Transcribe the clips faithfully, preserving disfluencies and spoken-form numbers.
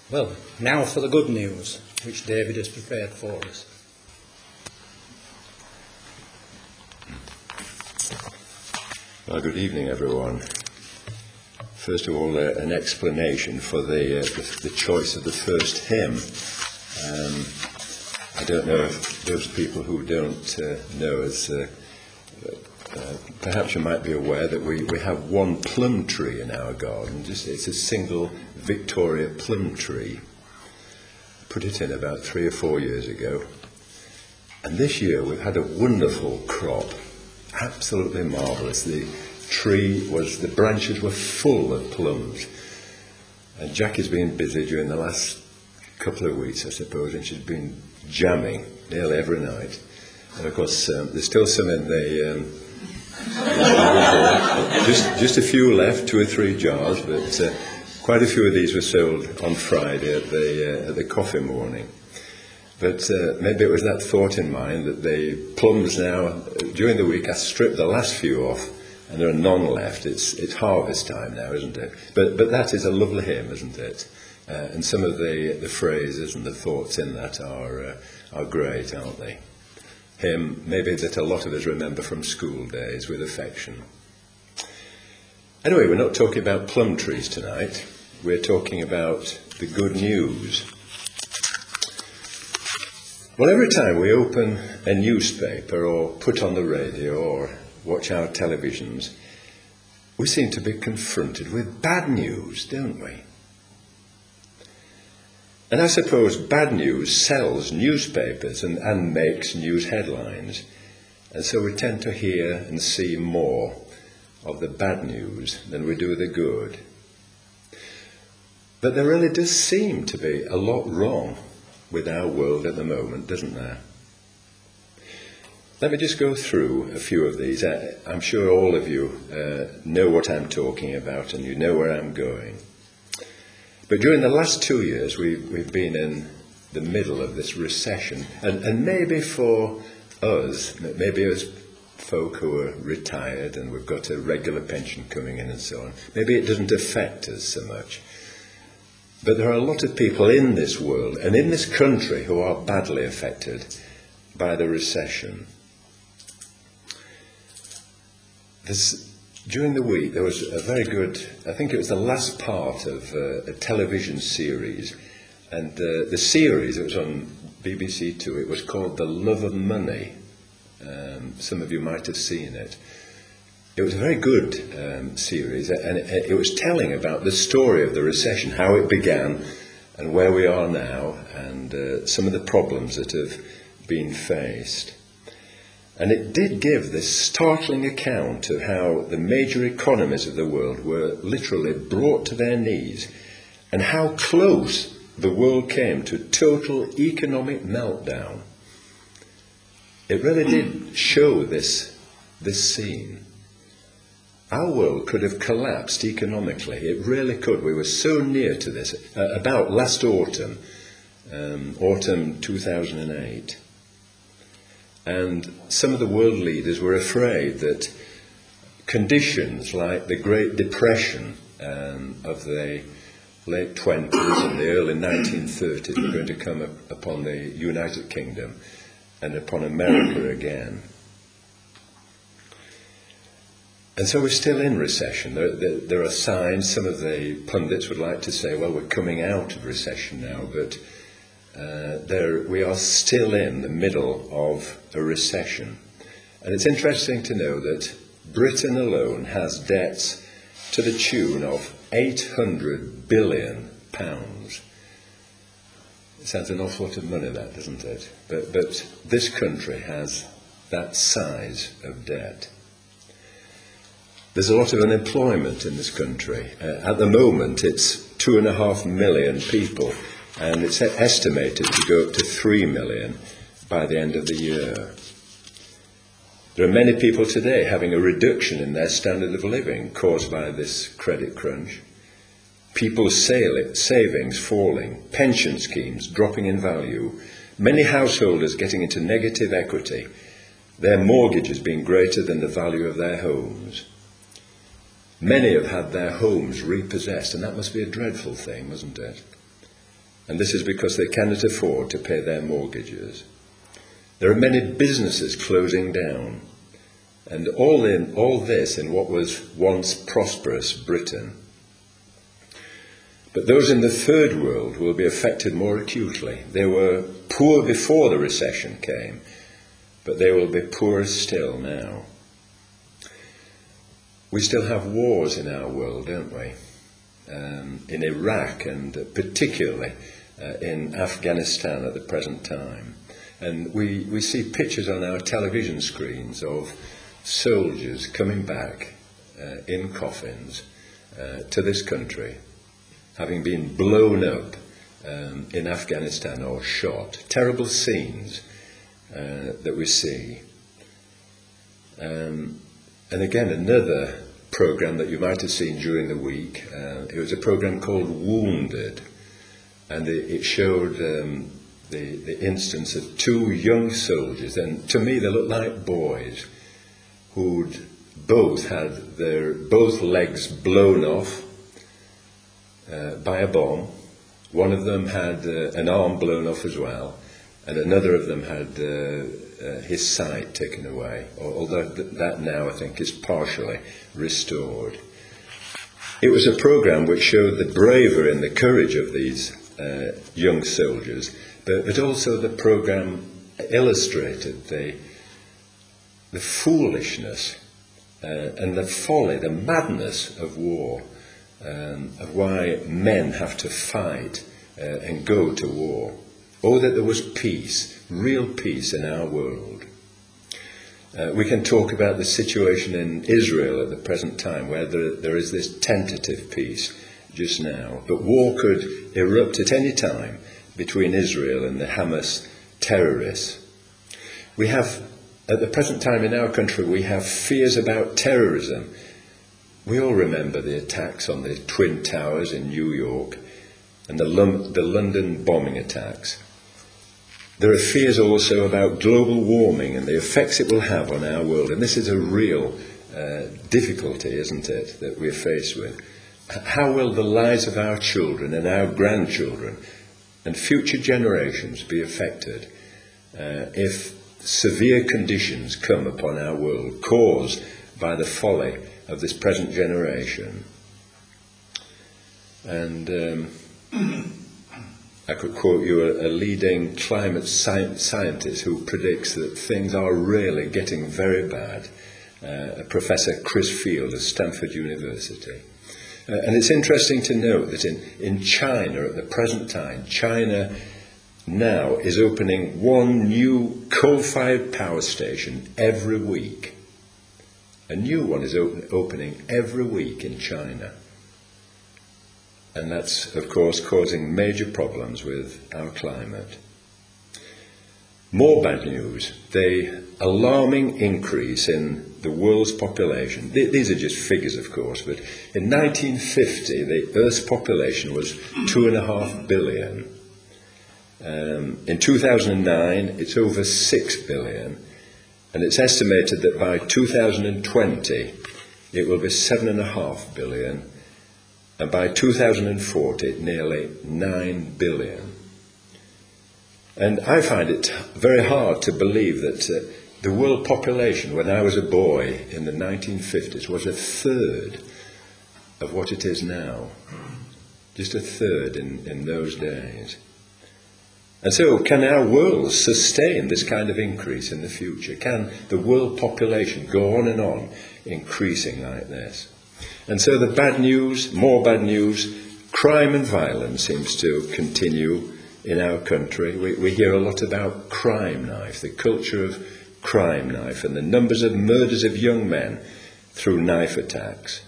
Well, now for the good news, which David has prepared for us. Well, good evening, everyone. First of all, uh, an explanation for the, uh, the the choice of the first hymn. Um, I don't know if those people who don't uh, know us, uh, uh, perhaps you might be aware that we, we have one plum tree in our garden. Just, it's a single Victoria plum tree. Put it in about three or four years ago. And this year we've had a wonderful crop. Absolutely marvellous. The tree was, the branches were full of plums. And Jackie's been busy during the last couple of weeks, I suppose, and she's been jamming nearly every night. And of course, um, there's still some in the, um, just, just a few left, two or three jars, but uh, quite a few of these were sold on Friday at the, uh, at the coffee morning. But uh, maybe it was that thought in mind that the plums now, during the week, I stripped the last few off, and there are none left. It's it's harvest time now, isn't it? But but that is a lovely hymn, isn't it? Uh, and some of the, the phrases and the thoughts in that are uh, are great, aren't they? Hymn maybe that a lot of us remember from school days with affection. Anyway, we're not talking about plum trees tonight. We're talking about the good news. Well, every time we open a newspaper or put on the radio or watch our televisions, we seem to be confronted with bad news, don't we? And I suppose bad news sells newspapers and, and makes news headlines. And so we tend to hear and see more of the bad news than we do the good. But there really does seem to be a lot wrong with our world at the moment, doesn't there? Let me just go through a few of these. I, I'm sure all of you uh, know what I'm talking about and you know where I'm going. But during the last two years, we've, we've been in the middle of this recession. And, and maybe for us, maybe as folk who are retired and we've got a regular pension coming in and so on, maybe it doesn't affect us so much. But there are a lot of people in this world and in this country who are badly affected by the recession. This, during the week, there was a very good, I think it was the last part of uh, a television series. And uh, the series, it was on B B C Two, it was called The Love of Money. Um, some of you might have seen it. It was a very good um, series, and it, it was telling about the story of the recession, how it began and where we are now, and uh, some of the problems that have been faced. And it did give this startling account of how the major economies of the world were literally brought to their knees, and how close the world came to total economic meltdown. It really did show this, this scene. Our world could have collapsed economically. It really could. We were so near to this. Uh, about last autumn, um, autumn two thousand eight. And some of the world leaders were afraid that conditions like the Great Depression um, of the late twenties and the early nineteen thirties were going to come up upon the United Kingdom and upon America again. And so we're still in recession. There, there, there are signs. Some of the pundits would like to say, well, we're coming out of recession now, but uh, there, we are still in the middle of a recession. And it's interesting to know that Britain alone has debts to the tune of eight hundred billion pounds. It sounds an awful lot of money, that, doesn't it? But, but this country has that size of debt. There's a lot of unemployment in this country. Uh, at the moment, it's two and a half million people, and it's estimated to go up to three million by the end of the year. There are many people today having a reduction in their standard of living caused by this credit crunch. People's savings falling, pension schemes dropping in value, many householders getting into negative equity, their mortgages being greater than the value of their homes. Many have had their homes repossessed, and that must be a dreadful thing, mustn't it? and this is because they cannot afford to pay their mortgages. There are many businesses closing down, and all, in, all this in what was once prosperous Britain. But those in the third world will be affected more acutely. They were poor before the recession came, but they will be poorer still now. We still have wars in our world, don't we? Um, in Iraq and uh, particularly uh, in Afghanistan at the present time. And we, we see pictures on our television screens of soldiers coming back uh, in coffins uh, to this country, having been blown up um, in Afghanistan or shot. Terrible scenes uh, that we see. Um, and again, another program that you might have seen during the week, uh, it was a program called Wounded, and it, it showed um, the, the instance of two young soldiers, and to me they looked like boys, who'd both had their both legs blown off uh, by a bomb. One of them had uh, an arm blown off as well, and another of them had uh, uh, his sight taken away, although th- that now I think is partially restored. It was a program which showed the bravery and the courage of these uh, young soldiers, but, but also the program illustrated the the foolishness uh, and the folly, the madness of war, um, of why men have to fight uh, and go to war. Oh, that there was peace, real peace in our world. Uh, we can talk about the situation in Israel at the present time, where there, there is this tentative peace just now. But war could erupt at any time between Israel and the Hamas terrorists. We have, at the present time in our country, we have fears about terrorism. We all remember the attacks on the Twin Towers in New York and the, Lum- the London bombing attacks. There are fears also about global warming and the effects it will have on our world. And this is a real uh, difficulty, isn't it, that we're faced with. How will the lives of our children and our grandchildren and future generations be affected uh, if severe conditions come upon our world caused by the folly of this present generation? And um, I could quote you a, a leading climate sci- scientist who predicts that things are really getting very bad, uh, Professor Chris Field of Stanford University. Uh, and it's interesting to note that in, in China at the present time, China now is opening one new coal-fired power station every week. A new one is open, opening every week in China. And that's, of course, causing major problems with our climate. More bad news. The alarming increase in the world's population. Th- these are just figures, of course, but in nineteen fifty, the Earth's population was two and a half billion. Um, in two thousand nine, it's over six billion. And it's estimated that by two thousand twenty, it will be seven and a half billion. And by two thousand forty, nearly nine billion. And I find it very hard to believe that uh, the world population, when I was a boy in the nineteen fifties, was a third of what it is now. Just a third in, in those days. And so, can our world sustain this kind of increase in the future? Can the world population go on and on increasing like this? And so the bad news, more bad news, crime and violence seems to continue in our country. We, we hear a lot about crime knife, the culture of crime knife, and the numbers of murders of young men through knife attacks.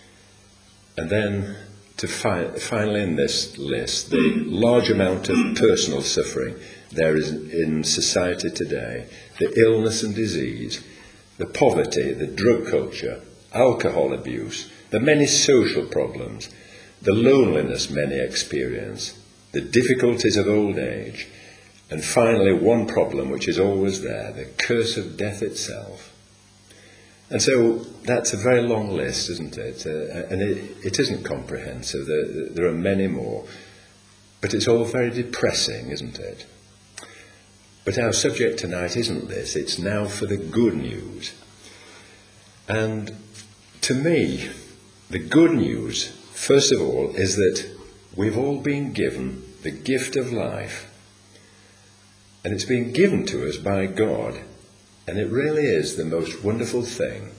And then, to fi- finally in this list, the large amount of personal suffering there is in society today, the illness and disease, the poverty, the drug culture, alcohol abuse, the many social problems, the loneliness many experience, the difficulties of old age, and finally one problem which is always there, the curse of death itself. And so that's a very long list, isn't it? Uh, and it, it isn't comprehensive. There, there are many more. But it's all very depressing, isn't it? But our subject tonight isn't this. It's now for the good news. And to me, the good news, first of all, is that we've all been given the gift of life. And it's been given to us by God. And it really is the most wonderful thing.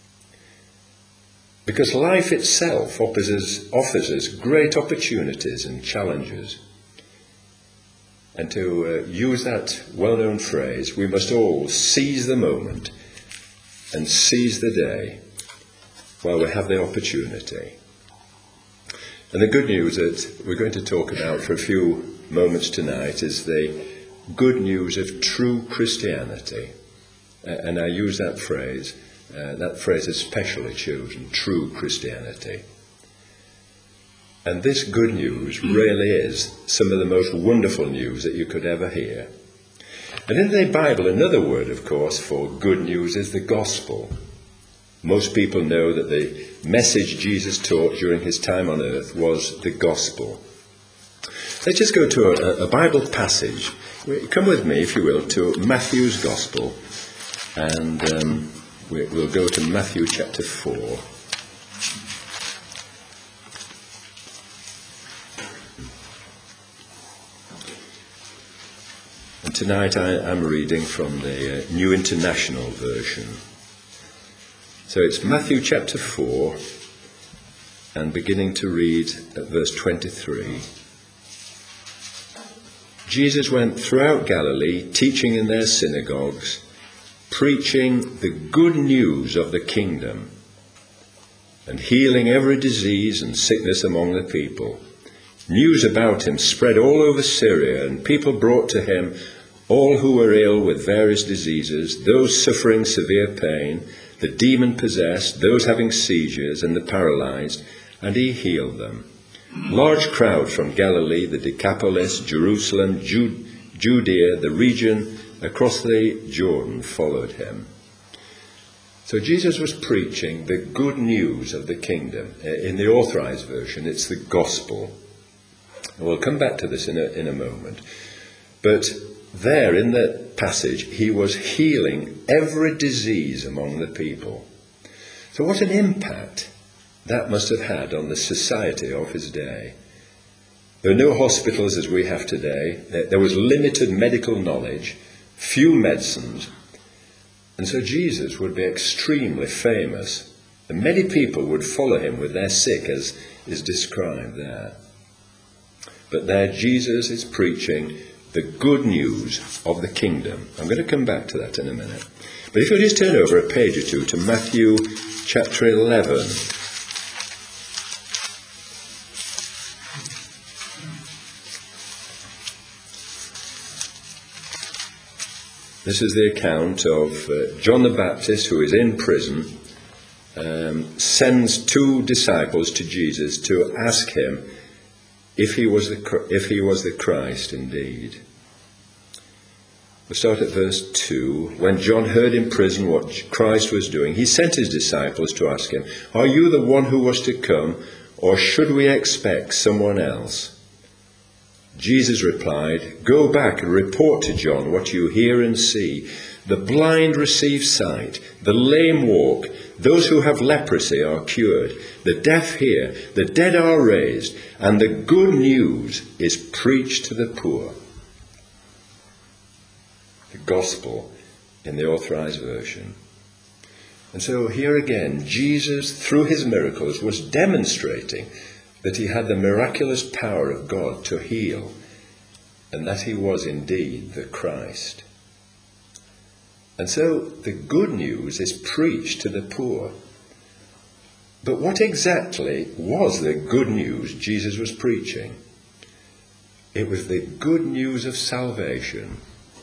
Because life itself offers us, offers us great opportunities and challenges. And to uh, use that well-known phrase, we must all seize the moment and seize the day while we have the opportunity. And the good news that we're going to talk about for a few moments tonight is the good news of true Christianity. Uh, and I use that phrase. Uh, that phrase is specially chosen, true Christianity. And this good news really is some of the most wonderful news that you could ever hear. And in the Bible, another word, of course, for good news is the gospel. Most people know that the message Jesus taught during his time on earth was the gospel. Let's just go to a, a Bible passage. Come with me, if you will, to Matthew's gospel. And Um, We'll go to Matthew chapter four. And tonight I am reading from the uh, New International Version. So it's Matthew chapter four, and beginning to read at verse twenty-three. Jesus went throughout Galilee, teaching in their synagogues, preaching the good news of the kingdom, and healing every disease and sickness among the people. News about him spread all over Syria, and people brought to him all who were ill with various diseases, those suffering severe pain, the demon-possessed, those having seizures, and the paralyzed, and he healed them. Large crowd from Galilee, the Decapolis, Jerusalem, Ju- Judea, the region across the Jordan followed him. So Jesus was preaching the good news of the kingdom. In the Authorized Version, it's the gospel. And we'll come back to this in a, in a moment. But there in that passage, he was healing every disease among the people. So what an impact that must have had on the society of his day. There were no hospitals as we have today. There was limited medical knowledge, few medicines, and so Jesus would be extremely famous, and many people would follow him with their sick, as is described there. But there Jesus is preaching the good news of the kingdom. I'm going to come back to that in a minute. But if you'll just turn over a page or two to Matthew chapter eleven. This is the account of uh, John the Baptist, who is in prison, um, sends two disciples to Jesus to ask him if he was the if he was the Christ indeed. We'll start at verse two. When John heard in prison what Christ was doing, he sent his disciples to ask him, "Are you the one who was to come, or should we expect someone else?" Jesus replied, "Go back and report to John what you hear and see. The blind receive sight, the lame walk, those who have leprosy are cured, the deaf hear, the dead are raised, and the good news is preached to the poor." The gospel in the Authorized Version. And so here again, Jesus, through his miracles, was demonstrating that he had the miraculous power of God to heal, and that he was indeed the Christ. And so the good news is preached to the poor. But what exactly was the good news Jesus was preaching? It was the good news of salvation.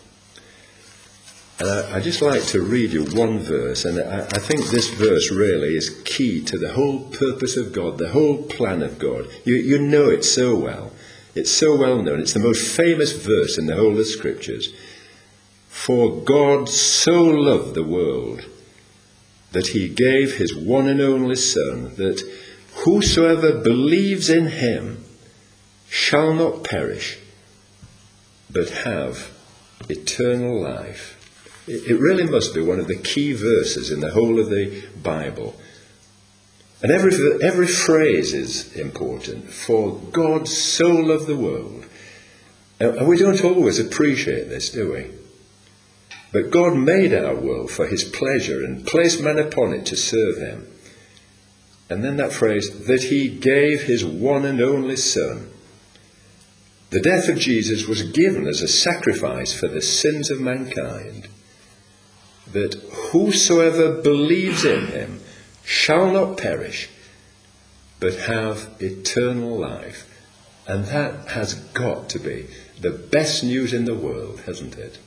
And I, I just like to read you one verse, and I, I think this verse really is key to the whole purpose of God, the whole plan of God. You, you know it so well. It's so well known. It's the most famous verse in the whole of the Scriptures. For God so loved the world that he gave his one and only Son, that whosoever believes in him shall not perish, but have eternal life. It really must be one of the key verses in the whole of the Bible. And every, every phrase is important. For God so loved the world. And we don't always appreciate this, do we? But God made our world for his pleasure and placed man upon it to serve him. And then that phrase, that he gave his one and only Son. The death of Jesus was given as a sacrifice for the sins of mankind, that whosoever believes in him shall not perish, but have eternal life. And that has got to be the best news in the world, hasn't it?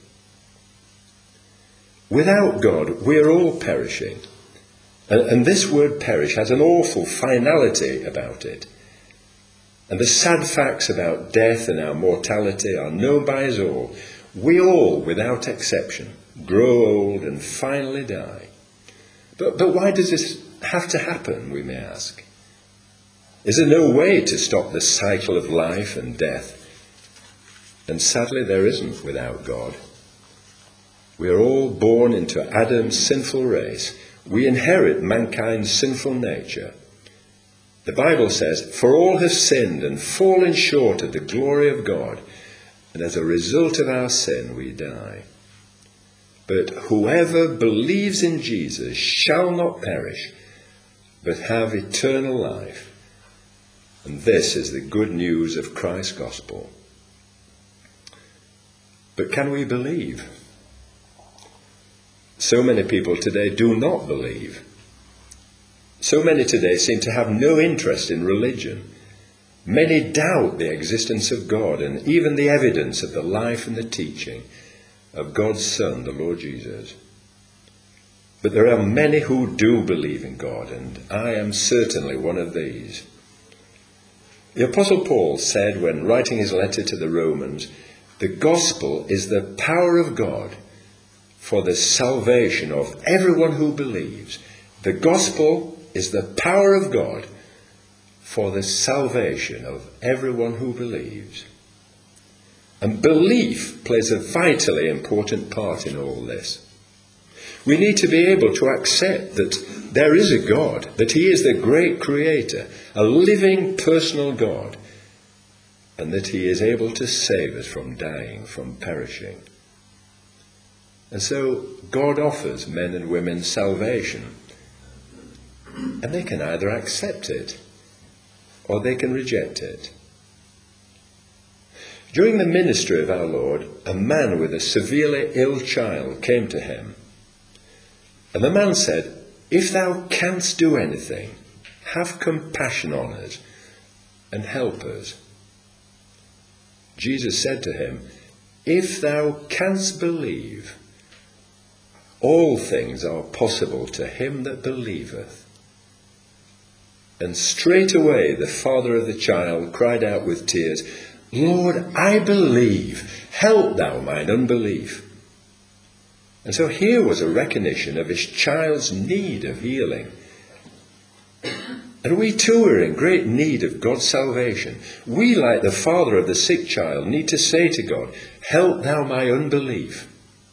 Without God, we're all perishing. And, and this word perish has an awful finality about it. And the sad facts about death and our mortality are known by us all. We all, without exception, grow old and finally die. But, but why does this have to happen, we may ask? Is there no way to stop the cycle of life and death? And sadly there isn't without God. We are all born into Adam's sinful race. We inherit mankind's sinful nature. The Bible says, for all have sinned and fallen short of the glory of God, and as a result of our sin we die. But whoever believes in Jesus shall not perish, but have eternal life. And this is the good news of Christ's gospel. But can we believe? So many people today do not believe. So many today seem to have no interest in religion. Many doubt the existence of God and even the evidence of the life and the teaching of God's Son, the Lord Jesus. But there are many who do believe in God, and I am certainly one of these. The Apostle Paul said when writing his letter to the Romans, the gospel is the power of God for the salvation of everyone who believes. The gospel is the power of God for the salvation of everyone who believes. And belief plays a vitally important part in all this. We need to be able to accept that there is a God, that he is the great creator, a living personal God, and that he is able to save us from dying, from perishing. And so God offers men and women salvation. And they can either accept it or they can reject it. During the ministry of our Lord, a man with a severely ill child came to him. And the man said, if thou canst do anything, have compassion on us and help us. Jesus said to him, if thou canst believe, all things are possible to him that believeth. And straightway the father of the child cried out with tears, Lord, I believe, help thou mine unbelief. And so here was a recognition of his child's need of healing. And we too are in great need of God's salvation. We, like the father of the sick child, need to say to God, help thou my unbelief.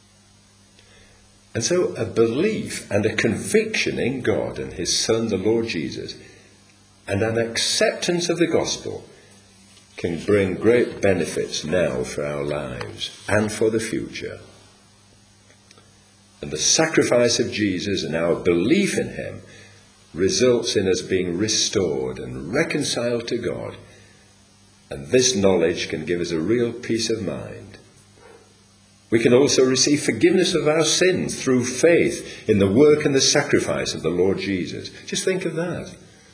And so a belief and a conviction in God and his Son, the Lord Jesus, and an acceptance of the gospel can bring great benefits now for our lives and for the future. And the sacrifice of Jesus and our belief in him results in us being restored and reconciled to God. And this knowledge can give us a real peace of mind. We can also receive forgiveness of our sins through faith in the work and the sacrifice of the Lord Jesus. Just think of that.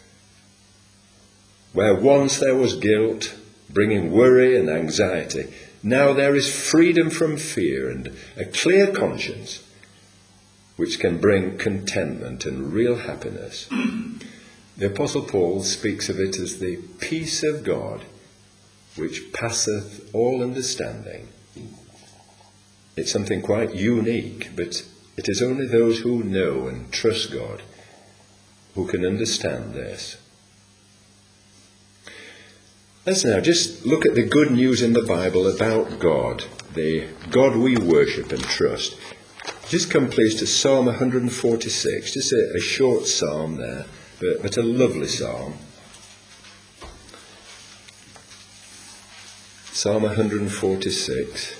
Where once there was guilt, bringing worry and anxiety, now there is freedom from fear and a clear conscience, which can bring contentment and real happiness. The Apostle Paul speaks of it as the peace of God, which passeth all understanding. It's something quite unique, but it is only those who know and trust God who can understand this. Let's now just look at the good news in the Bible about God, the God we worship and trust. Just come please to Psalm one forty-six, just a, a short psalm there, but, but a lovely psalm. Psalm one forty-six.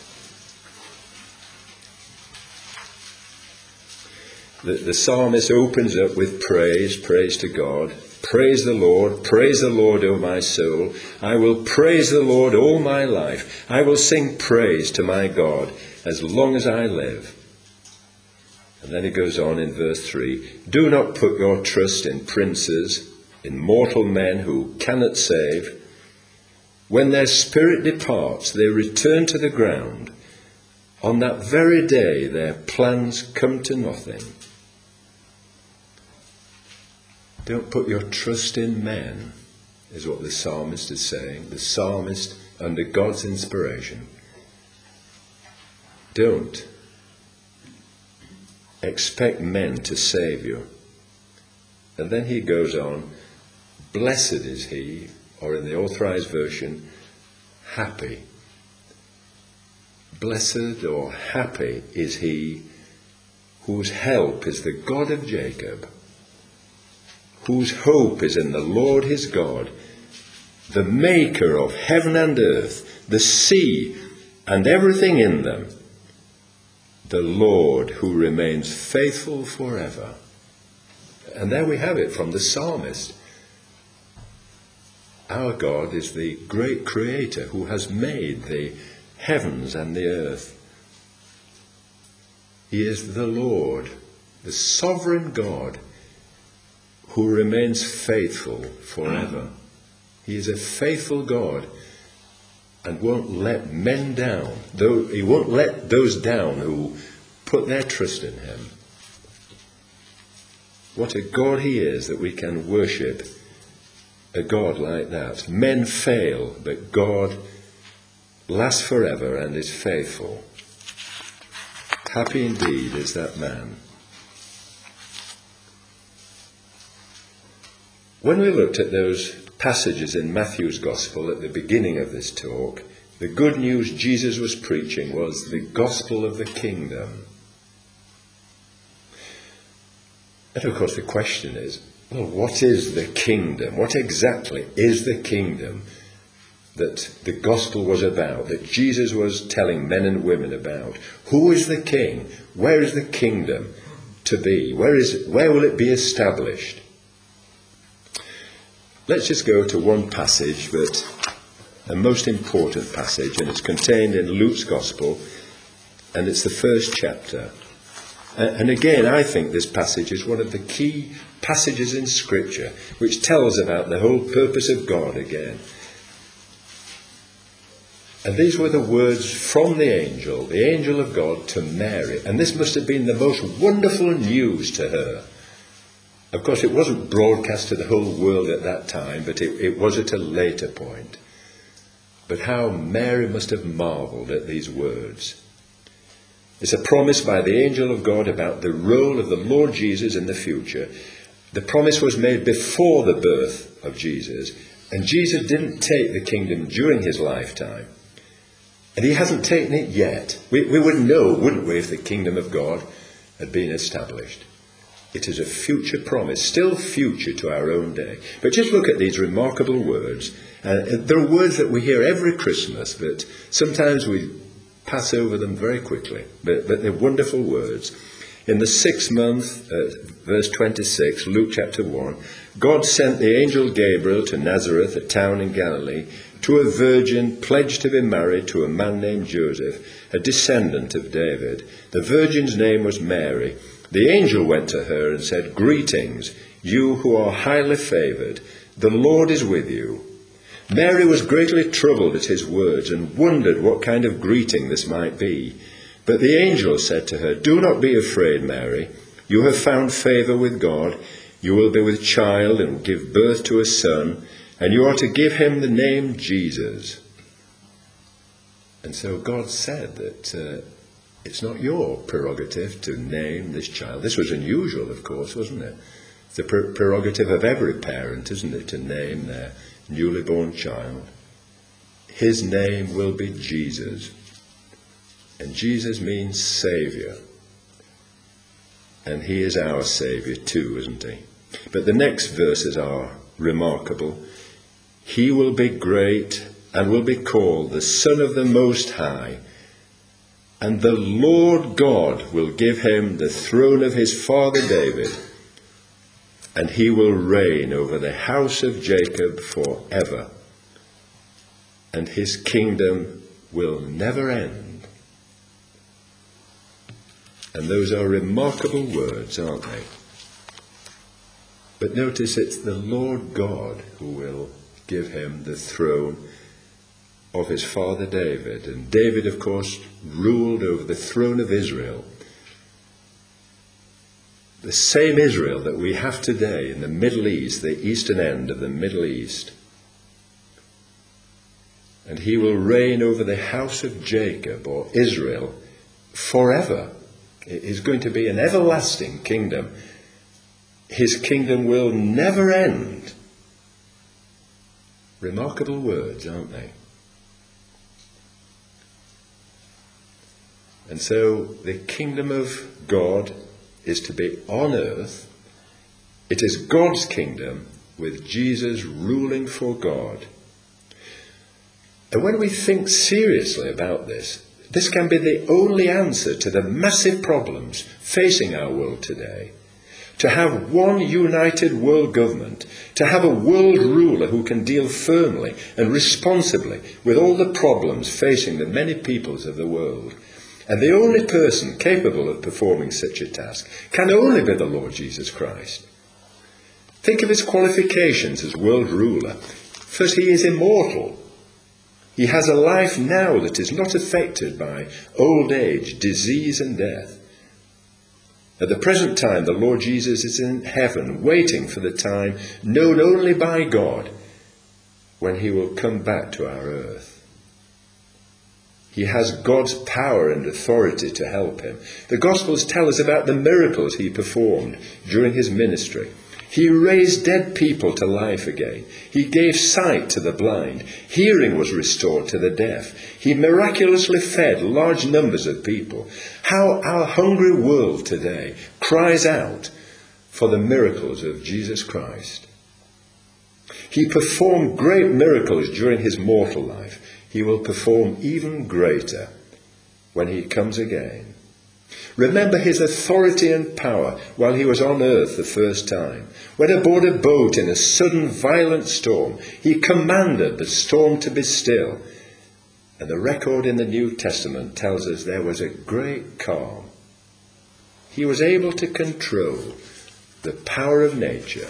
The, the psalmist opens up with praise, praise to God. Praise the Lord, praise the Lord, O my soul. I will praise the Lord all my life. I will sing praise to my God as long as I live. And then he goes on in verse three. Do not put your trust in princes, in mortal men who cannot save. When their spirit departs, they return to the ground. On that very day, their plans come to nothing. Don't put your trust in men, is what the psalmist is saying. The psalmist, under God's inspiration. Don't expect men to save you. And then he goes on, blessed is he, or in the authorized version, happy. Blessed or happy is he whose help is the God of Jacob, whose hope is in the Lord his God, the maker of heaven and earth, the sea and everything in them, the Lord who remains faithful forever. And there we have it from the psalmist. Our God is the great creator who has made the heavens and the earth. He is the Lord, the sovereign God, who remains faithful forever. He is a faithful God and won't let men down, though he won't let those down who put their trust in him. What a God he is that we can worship a God like that. Men fail, but God lasts forever and is faithful. Happy indeed is that man. When we looked at those passages in Matthew's Gospel at the beginning of this talk, the good news Jesus was preaching was the gospel of the kingdom. And of course the question is, well, what is the kingdom? What exactly is the kingdom that the gospel was about, that Jesus was telling men and women about? Who is the king? Where is the kingdom to be? Where is it, where will it be established? Let's just go to one passage, but a most important passage, and it's contained in Luke's Gospel, and it's the first chapter. And again, I think this passage is one of the key passages in Scripture, which tells about the whole purpose of God again. And these were the words from the angel, the angel of God, to Mary. And this must have been the most wonderful news to her. Of course, it wasn't broadcast to the whole world at that time, but it, it was at a later point. But how Mary must have marveled at these words. It's a promise by the angel of God about the role of the Lord Jesus in the future. The promise was made before the birth of Jesus, and Jesus didn't take the kingdom during his lifetime. And he hasn't taken it yet. We, we would know, wouldn't we, if the kingdom of God had been established. It is a future promise, still future to our own day. But just look at these remarkable words. Uh, there are words that we hear every Christmas, but sometimes we pass over them very quickly. But, but they're wonderful words. In the sixth month, uh, verse twenty-six, Luke chapter one, God sent the angel Gabriel to Nazareth, a town in Galilee, to a virgin pledged to be married to a man named Joseph, a descendant of David. The virgin's name was Mary. The angel went to her and said, "Greetings, you who are highly favoured. The Lord is with you." Mary was greatly troubled at his words and wondered what kind of greeting this might be. But the angel said to her, "Do not be afraid, Mary. You have found favour with God. You will be with child and give birth to a son, and you are to give him the name Jesus." And so God said that uh, it's not your prerogative to name this child. This was unusual, of course, wasn't it? It's the prerogative of every parent, isn't it, to name their newly born child. his name will be Jesus. And Jesus means Saviour. And he is our Saviour too, isn't he? But the next verses are remarkable. He will be great and will be called the Son of the Most High. And the Lord God will give him the throne of his father David. And he will reign over the house of Jacob forever. And his kingdom will never end. And those are remarkable words, aren't they? But notice it's the Lord God who will give him the throne of his father David. And David, of course, ruled over the throne of Israel. The same Israel that we have today in the Middle East, the eastern end of the Middle East. And he will reign over the house of Jacob, or Israel, forever. It is going to be an everlasting kingdom. His kingdom will never end. Remarkable words, aren't they? And so the kingdom of God is to be on earth. It is God's kingdom with Jesus ruling for God. And when we think seriously about this, this can be the only answer to the massive problems facing our world today. To have one united world government, to have a world ruler who can deal firmly and responsibly with all the problems facing the many peoples of the world. And the only person capable of performing such a task can only be the Lord Jesus Christ. Think of his qualifications as world ruler. First, he is immortal. He has a life now that is not affected by old age, disease and death. At the present time, the Lord Jesus is in heaven, waiting for the time known only by God, when he will come back to our earth. He has God's power and authority to help him. The Gospels tell us about the miracles he performed during his ministry. He raised dead people to life again. He gave sight to the blind. Hearing was restored to the deaf. He miraculously fed large numbers of people. How our hungry world today cries out for the miracles of Jesus Christ. He performed great miracles during his mortal life. He will perform even greater when he comes again. Remember his authority and power while he was on earth the first time. When aboard a boat in a sudden violent storm, he commanded the storm to be still. And the record in the New Testament tells us there was a great calm. He was able to control the power of nature.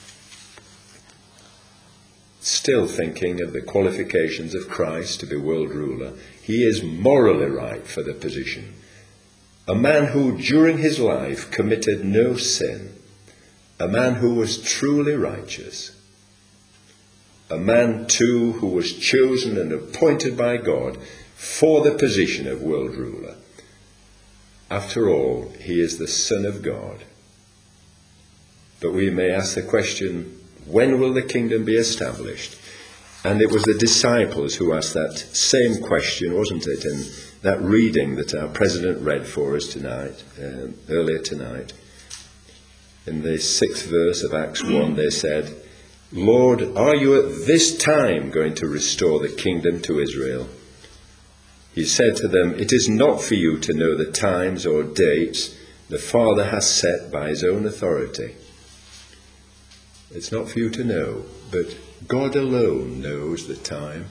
Still thinking of the qualifications of Christ to be world ruler, he is morally right for the position. A man who during his life committed no sin. A man who was truly righteous. A man too who was chosen and appointed by God for the position of world ruler. After all, he is the Son of God. But we may ask the question, when will the kingdom be established? And it was the disciples who asked that same question, wasn't it, in that reading that our president read for us tonight, uh, earlier tonight. In the sixth verse of Acts one, they said, Lord, are you at this time going to restore the kingdom to Israel? He said to them, it is not for you to know the times or dates the Father has set by his own authority. It's not for you to know, but God alone knows the time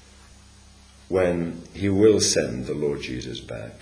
when he will send the Lord Jesus back.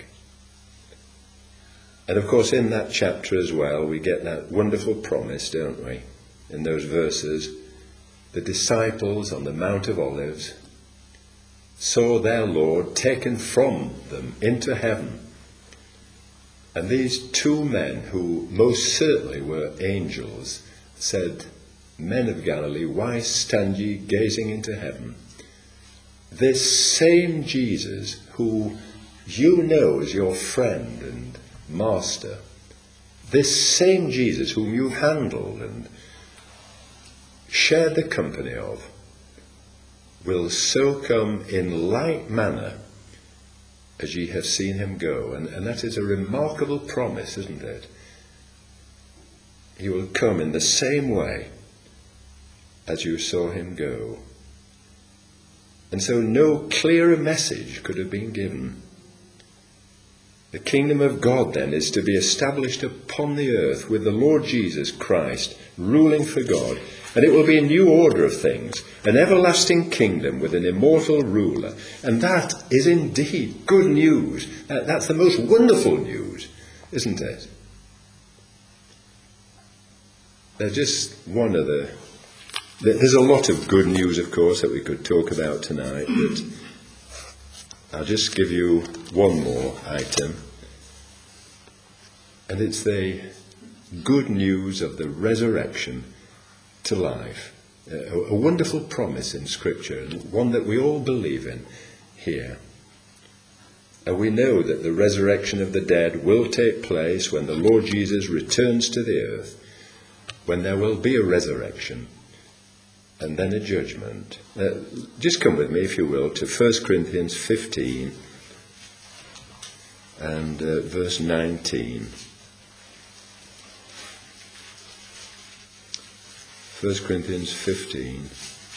And of course in that chapter as well we get that wonderful promise, don't we? In those verses, the disciples on the Mount of Olives saw their Lord taken from them into heaven. And these two men, who most certainly were angels, said, Men of Galilee, why stand ye gazing into heaven? This same Jesus who you know as your friend and master, this same Jesus whom you've handled and shared the company of, will so come in like manner as ye have seen him go. And, and that is a remarkable promise, isn't it? He will come in the same way as you saw him go. And so no clearer message could have been given. The kingdom of God then is to be established upon the earth with the Lord Jesus Christ ruling for God. And it will be a new order of things, an everlasting kingdom with an immortal ruler. And that is indeed good news. That's the most wonderful news, isn't it? There's just one of the... There's a lot of good news, of course, that we could talk about tonight, but I'll just give you one more item. And it's the good news of the resurrection to life. A, a wonderful promise in Scripture, and one that we all believe in here. And we know that the resurrection of the dead will take place when the Lord Jesus returns to the earth, when there will be a resurrection and then a judgment. Uh, just come with me, if you will, to First Corinthians fifteen and uh, verse nineteen. First Corinthians fifteen,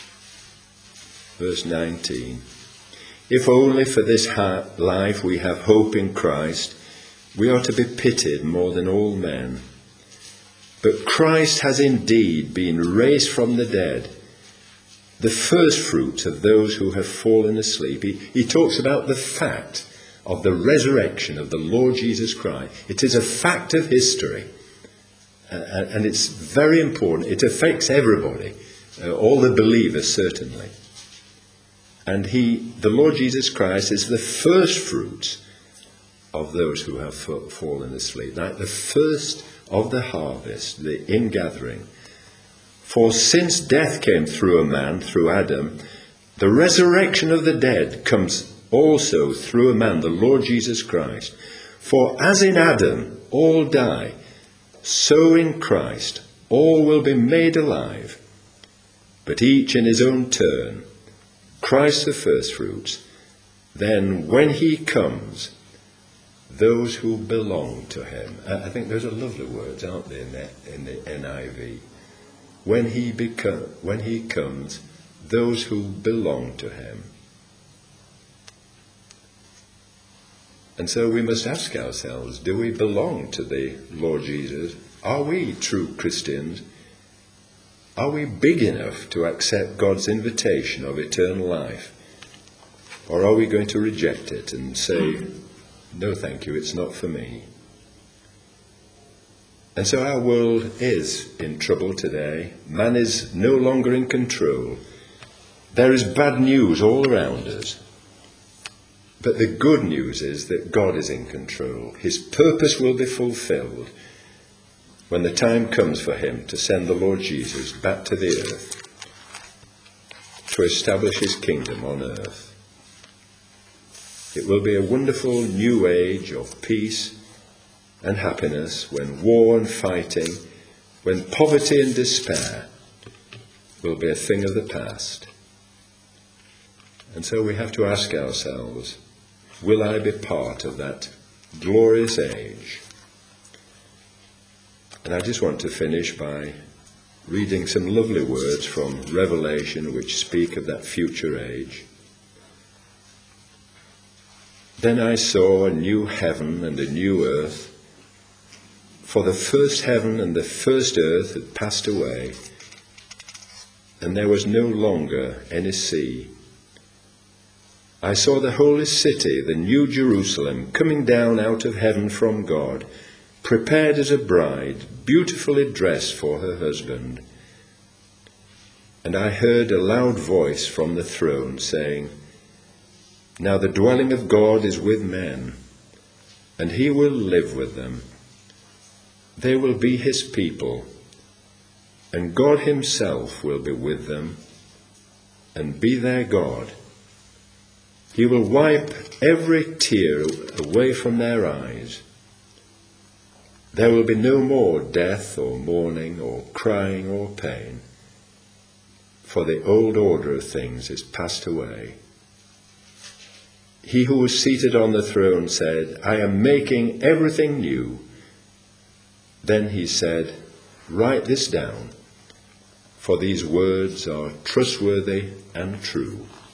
verse nineteen. If only for this ha- life we have hope in Christ, we are to be pitied more than all men. But Christ has indeed been raised from the dead, the first fruits of those who have fallen asleep. He, he talks about the fact of the resurrection of the Lord Jesus Christ. It is a fact of history. Uh, and it's very important. It affects everybody, uh, all the believers certainly. And he, the Lord Jesus Christ, is the first fruits of those who have fa- fallen asleep, like the first of the harvest, the ingathering. For since death came through a man, through Adam, the resurrection of the dead comes also through a man, the Lord Jesus Christ. For as in Adam all die, so in Christ all will be made alive, but each in his own turn. Christ the firstfruits, then when he comes, those who belong to him. I think those are lovely words, aren't they, in the, in the N I V? When he, become, when he comes, those who belong to him. And so we must ask ourselves, do we belong to the Lord Jesus? Are we true Christians? Are we big enough to accept God's invitation of eternal life? Or are we going to reject it and say, no thank you, it's not for me? And so our world is in trouble today. Man is no longer in control. There is bad news all around us. But the good news is that God is in control. His purpose will be fulfilled when the time comes for him to send the Lord Jesus back to the earth to establish his kingdom on earth. It will be a wonderful new age of peace and happiness, when war and fighting, when poverty and despair will be a thing of the past. And so we have to ask ourselves, will I be part of that glorious age? And I just want to finish by reading some lovely words from Revelation which speak of that future age. Then I saw a new heaven and a new earth, for the first heaven and the first earth had passed away, and there was no longer any sea. I saw the holy city, the new Jerusalem, coming down out of heaven from God, prepared as a bride, beautifully dressed for her husband. And I heard a loud voice from the throne saying, now the dwelling of God is with men, and he will live with them. They will be his people, and God himself will be with them and be their God. He will wipe every tear away from their eyes. There will be no more death or mourning or crying or pain, for the old order of things is passed away. He who was seated on the throne said, I am making everything new. Then he said, write this down, for these words are trustworthy and true.